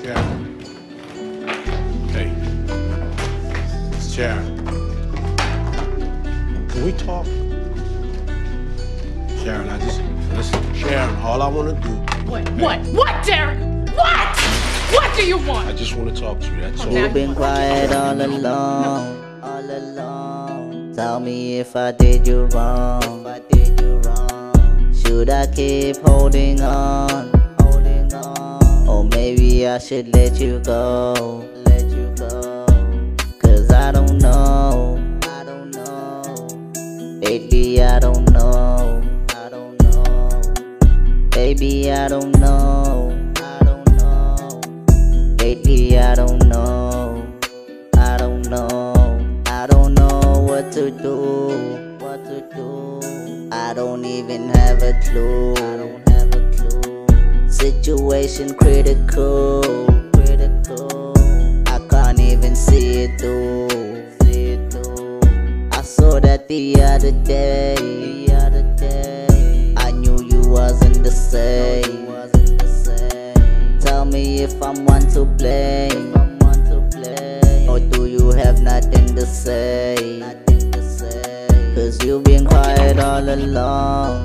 Sharon. Hey. It's Sharon. Can we talk? Sharon, listen, Sharon, all I want to do... What, Derek? What? What do you want? I just want to talk to you, that's all. You've been quiet all along. Tell me if I did you wrong. Should I keep holding on? Or maybe I should let you go. Cause I don't know. Baby, I don't know. Baby, I don't know. Lately, I don't know. I don't know what to do. I don't even have a clue. Situation critical. I can't even see it through. I saw that the other day. I knew you wasn't the same. Tell me if I'm one to blame, or do you have nothing to say? Cause you've been quiet all along.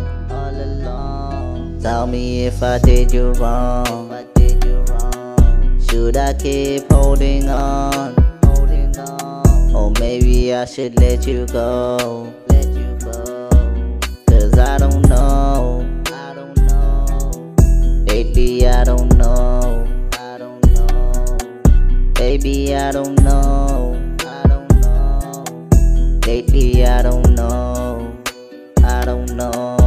Tell me if I did you wrong. Should I keep holding on? Or maybe I should let you go. Cause I don't know. Lately I don't know. Baby, I don't know. Lately I don't know.